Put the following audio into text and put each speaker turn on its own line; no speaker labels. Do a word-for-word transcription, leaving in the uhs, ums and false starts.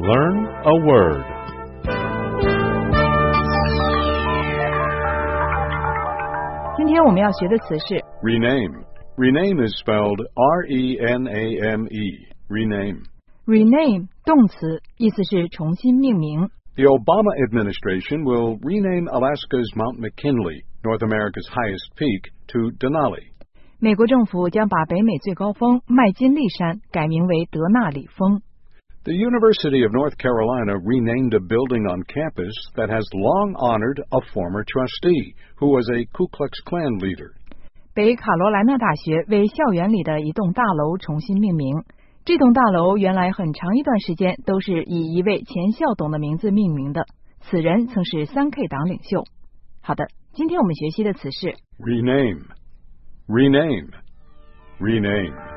Learn a word.
Rename. Rename is spelled R E N A M E. Rename.
Rename 动词，意思是重新命名。
The Obama administration will rename Alaska's Mount McKinley, North America's highest peak, to Denali.
美国政府将把北美最高峰麦金利山改名为德纳里峰。
The University of North Carolina renamed a building on campus that has long honored a former trustee who was a Ku Klux Klan leader.
北卡罗来纳大学为校园里的一栋大楼重新命名。这栋大楼原来很长一段时间都是以一位前校董的名字命名的，此人曾是三 K 党领袖。好的，今天我们学习的词是
Rename. Rename. Rename.